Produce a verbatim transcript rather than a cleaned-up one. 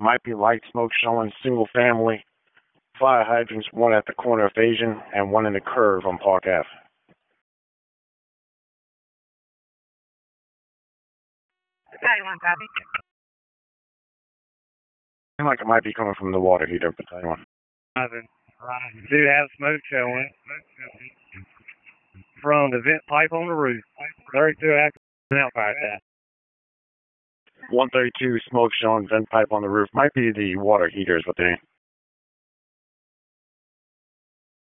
Might be light smoke showing, single family. Fire hydrants, one at the corner of Asian and one in the curve on Park Avenue. Battalion, copy. Seems like it might be coming from the water heater, Battalion. Nothing. Right. Do have smoke showing from the vent pipe on the roof. thirty-two active now fire attack. one thirty-two, smoke showing, vent pipe on the roof. Might be the water heaters, but they